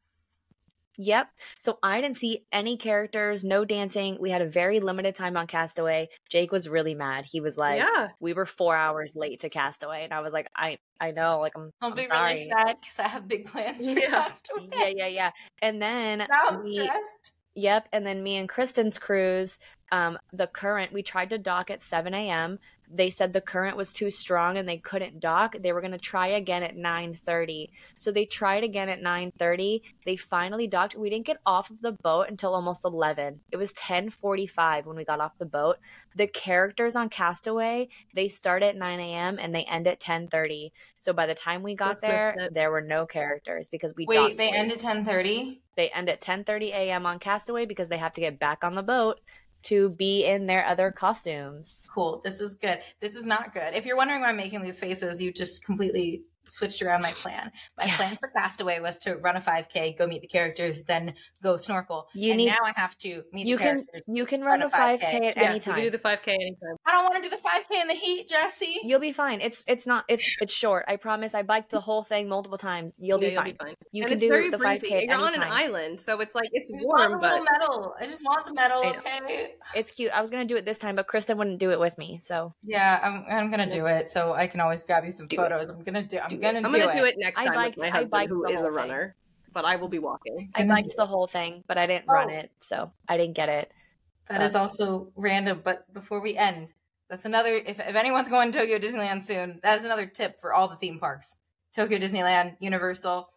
Yep. So I didn't see any characters, no dancing. We had a very limited time on Castaway. Jake was really mad. He was like, we were 4 hours late to Castaway. And I was like, I know, like I'll be sorry. really sad because I have big plans for Castaway. Yeah. And then now I'm stressed. Yep. And then me and Kristen's cruise, the current, we tried to dock at 7 a.m. They said the current was too strong and they couldn't dock. They were going to try again at 9:30. So they tried again at 9:30. They finally docked. We didn't get off of the boat until almost 11. It was 10:45 when we got off the boat. The characters on Castaway, they start at 9 a.m. and they end at 10:30. So by the time we got there were no characters because we docked. Wait, they end at 10:30? They end at 10:30 a.m. on Castaway because they have to get back on the boat to be in their other costumes. Cool. This is good. This is not good. If you're wondering why I'm making these faces, you just completely switched around my plan. My plan for Castaway was to run a 5K, go meet the characters, then go snorkel. Now I have to meet the characters. You can run a 5K at any time. You can do the 5K anytime. I don't want to do the 5K in the heat, Jessie. You'll be fine. It's short. I promise. I biked the whole thing multiple times. You'll be fine. You can do the 5K. You're on an island, so it's like it's warm. But medal. I just want the medal. Okay. It's cute. I was gonna do it this time, but Kristen wouldn't do it with me. So yeah, I'm gonna do it. So I can always grab you some photos. I'm gonna do it next time with my husband, who is a runner, but I will be walking. I biked the whole thing, but I didn't run it, so I didn't get it. That is also random. But before we end, that's another. If anyone's going to Tokyo Disneyland soon, that's another tip for all the theme parks: Tokyo Disneyland, Universal.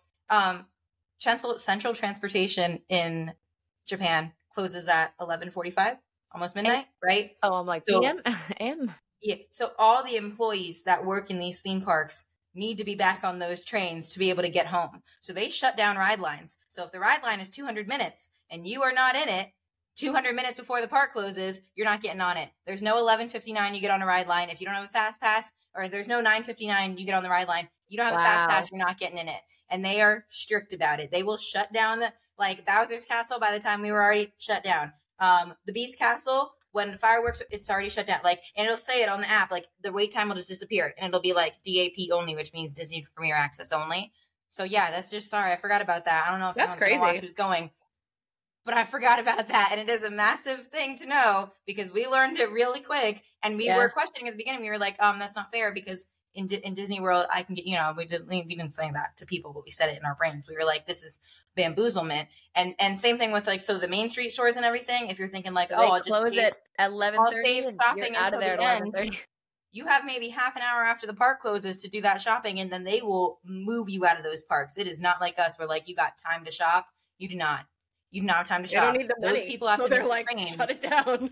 Central Transportation in Japan closes at 11:45, almost midnight, right? Oh, I'm like PM. Yeah. So all the employees that work in these theme parks need to be back on those trains to be able to get home. So they shut down ride lines. So if the ride line is 200 minutes and you are not in it 200 minutes before the park closes, you're not getting on it. There's no 11:59 you get on a ride line. If you don't have a fast pass, or there's no 9:59 you get on the ride line, you don't have a fast pass, you're not getting in it. And they are strict about it. They will shut down like Bowser's Castle by the time we were already shut down. The Beast Castle, when fireworks, it's already shut down. Like, and it'll say it on the app, like the wait time will just disappear, and it'll be like DAP only, which means Disney Premier Access only. So yeah, that's just, sorry, I forgot about that. I don't know if that's crazy. Watch who's going, but I forgot about that, and it is a massive thing to know because we learned it really quick, and we were questioning at the beginning. We were like, that's not fair because in Disney World, I can get, we didn't say that to people, but we said it in our brains. We were like, this is bamboozlement. And same thing with like, so the Main Street stores and everything, if you're thinking like, I'll just close it at 11:30, I'll save shopping until the end. You have maybe half an hour after the park closes to do that shopping, and then they will move you out of those parks. It is not like us where like you got time to shop. You do not. You do not have time to shop. They don't need the money. Those people have to they're like, shut it down.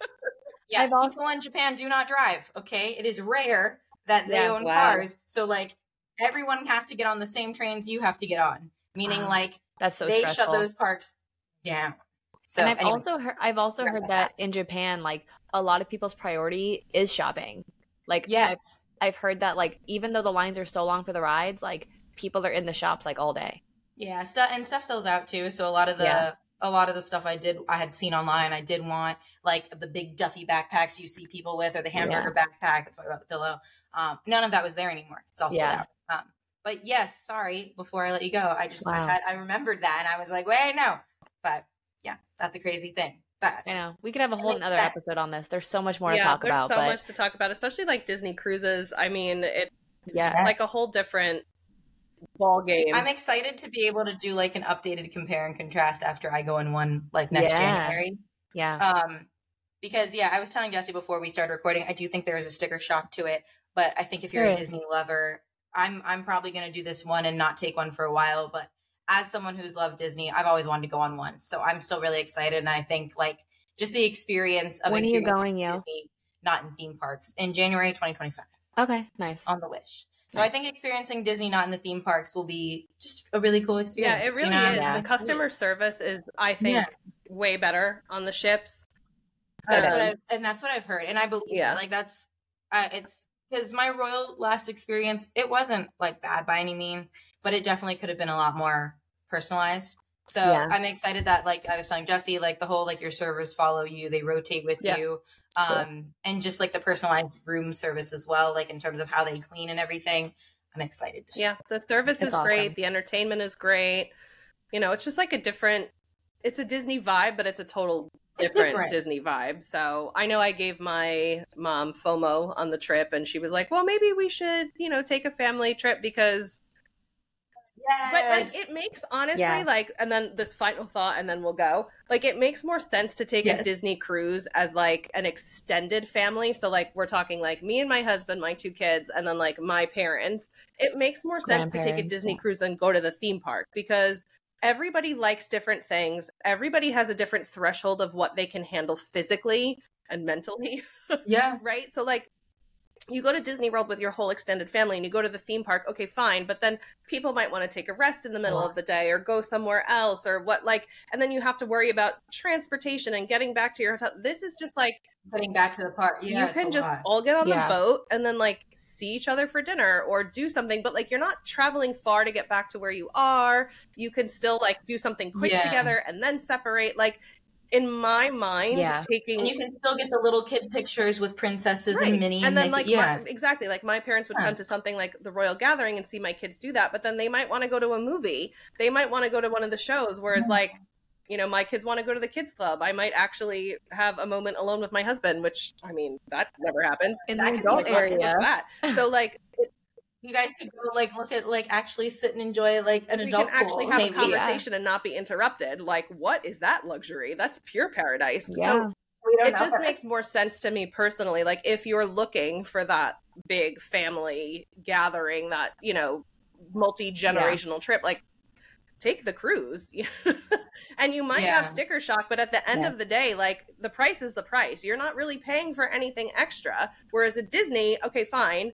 Yeah, people in Japan do not drive, okay? It is rare that they own cars. So like everyone has to get on the same trains you have to get on. Meaning like that's so they stressful. Shut those parks down. So and I've also heard that in Japan, like a lot of people's priority is shopping. Like yes. I've heard that like even though the lines are so long for the rides, like people are in the shops like all day. Yeah, stuff sells out too. So a lot of the stuff I had seen online, I did want like the big Duffy backpacks you see people with, or the hamburger backpack. That's why I brought the pillow. None of that was there anymore. It's all sold out. But yes, sorry. Before I let you go, I remembered that, and I was like, wait, no. But yeah, that's a crazy thing. But I know we could have a whole another episode on this. There's so much more to talk about. There's so much to talk about, especially like Disney cruises. I mean, like a whole different ball game. I'm excited to be able to do like an updated compare and contrast after I go in one like next January. Yeah. Because I was telling Jesse before we started recording, I do think there is a sticker shock to it. But I think if you're a Disney lover, I'm probably going to do this one and not take one for a while. But as someone who's loved Disney, I've always wanted to go on one. So I'm still really excited. And I think like just the experience of when are you going, Disney, not in theme parks, in January 2025. Okay, nice. On the Wish. So I think experiencing Disney not in the theme parks will be just a really cool experience. Yeah, it really is. Yeah. The customer service is, I think, way better on the ships. And that's what I've heard. And I believe that. Like that's, it's because my Royal last experience, it wasn't like bad by any means, but it definitely could have been a lot more personalized. So I'm excited that like I was telling Jesse, like the whole, like your servers follow you, they rotate with you. And just like the personalized room service as well, like in terms of how they clean and everything. I'm excited. The service is great. The entertainment is great. It's just like it's a Disney vibe, but it's a total different Disney vibe. So I know I gave my mom FOMO on the trip, and she was like, well, maybe we should, take a family trip because but like it makes honestly like, and then this final thought, and then we'll go. Like it makes more sense to take a Disney cruise as like an extended family. So like we're talking like me and my husband, my 2 kids, and then like my parents. It makes more sense to take a Disney cruise than go to the theme park because everybody likes different things. Everybody has a different threshold of what they can handle physically and mentally. Right. So like you go to Disney World with your whole extended family and you go to the theme park, okay, fine. But then people might want to take a rest in the middle of the day or go somewhere else or what, like, and then you have to worry about transportation and getting back to your hotel. This is just like getting back to the park. You can just all get on the boat and then like see each other for dinner or do something. But like, you're not traveling far to get back to where you are. You can still like do something quick together and then separate. Like, in my mind, taking... And you can still get the little kid pictures with princesses and Minnie. And then, exactly, like my parents would come to something like the Royal Gathering and see my kids do that, but then they might want to go to a movie. They might want to go to one of the shows, whereas like, my kids want to go to the kids club. I might actually have a moment alone with my husband, which, I mean, that never happens. In the adult area. What's that? So, like... You guys could go like look at like actually sit and enjoy like an adult pool. We can actually have a conversation and not be interrupted. Like, what is that luxury? That's pure paradise. Yeah. So it just makes more sense to me personally. Like if you're looking for that big family gathering, that, multi-generational trip, like take the cruise. And you might have sticker shock, but at the end of the day, like the price is the price. You're not really paying for anything extra. Whereas at Disney, okay, fine.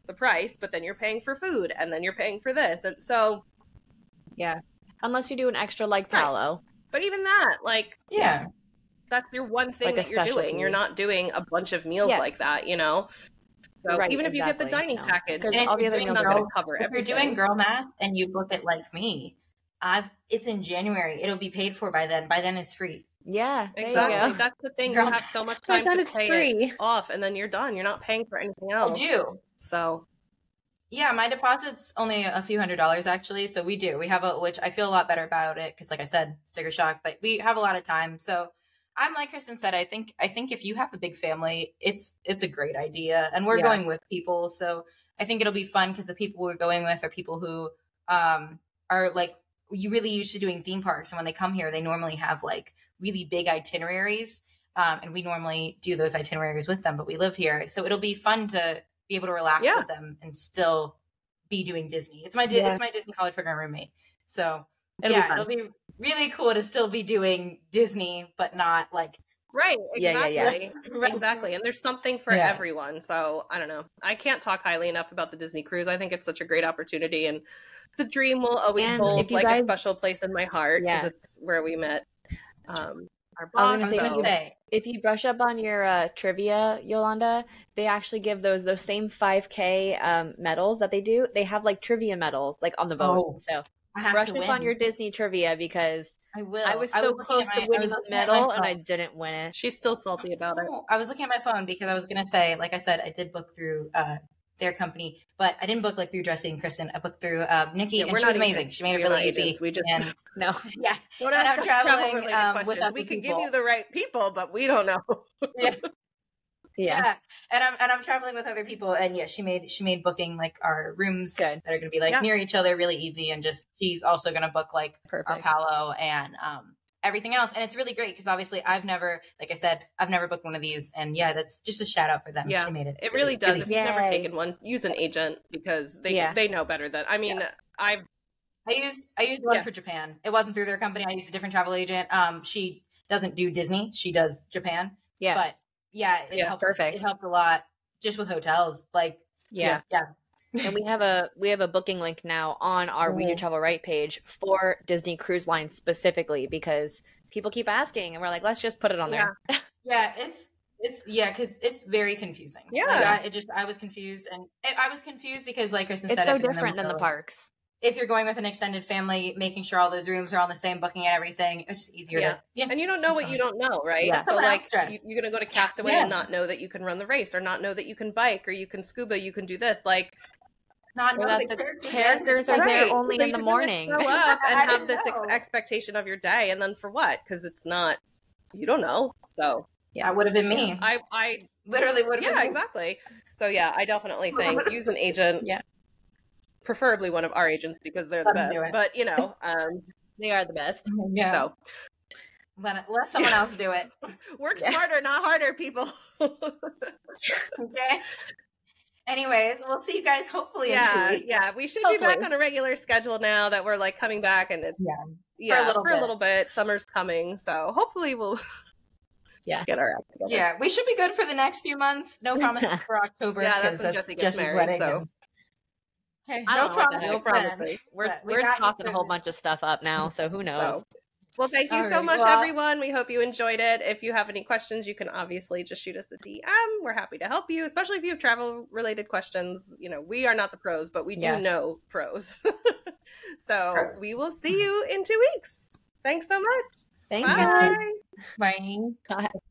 the price, but then you're paying for food and then you're paying for this. And so yeah, unless you do an extra like Palo. Right. But even that, like, yeah, that's your one thing like that you're doing. You're not doing a bunch of meals like that, you know? So right, even if you get the dining package, all the other meals not going to cover everything. If you're doing girl math and you book it like me, it's in January. It'll be paid for by then. By then it's free. Yeah, exactly. That's the thing. You have so much time to pay it off, and then you're done. You're not paying for anything else. I do. So, yeah, my deposit's only a few $100s actually. So we have which I feel a lot better about it because, like I said, sticker shock. But we have a lot of time. So I'm like Kristen said. I think if you have a big family, it's a great idea, and we're going with people. So I think it'll be fun because the people we're going with are people who are like you really used to doing theme parks, and when they come here, they normally have like really big itineraries, and we normally do those itineraries with them, but we live here, so it'll be fun to be able to relax with them and still be doing Disney. It's my Disney College Program roommate, so it'll be really cool to still be doing Disney, but not like right, exactly, Right. Exactly, and there's something for everyone. So I don't know, I can't talk highly enough about the Disney cruise. I think it's such a great opportunity, and the Dream will always hold like a special place in my heart because it's where we met. Our boss. If you brush up on your trivia, Yolanda, they actually give those same 5K medals that they do. They have like trivia medals like on the vote. So brush up on your Disney trivia because I will. I was so close to winning the medal and I didn't win it. She's still salty about it. I was looking at my phone because I was going to say, like I said, I did book through their company, but I didn't book like through Jesse and Kristen. I booked through Nikki, and she was amazing. She made it really easy. We just and no, and I'm traveling with other we can people. give you the right people, but we don't know. Yeah, and I'm traveling with other people, and she made booking like our rooms that are going to be like near each other, really easy, and just she's also going to book like our Palo and everything else, and it's really great because obviously I've never booked one of these, and that's just a shout out for them. She made it. It really does. If you've never taken one, use an agent because they know better than. I mean, I used one for Japan. It wasn't through their company. I used a different travel agent. She doesn't do Disney. She does Japan. Yeah, but it helped. Perfect. It helped a lot just with hotels. Like And we have a booking link now on our We Do Travel Right page for Disney Cruise Line specifically because people keep asking and we're like, let's just put it on there. It's because it's very confusing. I was confused, and I was confused because like Kristen said, it's so different than the parks. If you're going with an extended family, making sure all those rooms are on the same booking and everything, it's just easier to and you don't know what you don't know, right? So like you're gonna go to Castaway and not know that you can run the race, or not know that you can bike, or you can scuba, you can do this, like not know that the characters are there only in the morning. Grow up and have this expectation of your day, and then for what? Because it's not, you don't know. So that would have been me. I literally would have. Yeah, exactly. So I definitely think use an agent. Preferably one of our agents because they're the best. But they are the best. Yeah. So let someone else do it. Work smarter, not harder, people. Okay. Anyways, we'll see you guys hopefully in 2 weeks. Yeah, we should be back on a regular schedule now that we're like coming back, and it's for a little bit. Summer's coming, so hopefully we'll get our act together. Yeah, we should be good for the next few months. No promises for October. That's when Jesse gets Jesse's married. Wedding. Okay, no promises. We're tossing a whole bunch of stuff up now, so who knows? Well, thank you so much, everyone. We hope you enjoyed it. If you have any questions, you can obviously just shoot us a DM. We're happy to help you, especially if you have travel-related questions. We are not the pros, but we do know pros. So we will see you in 2 weeks. Thanks so much. Thank you. Bye. Bye.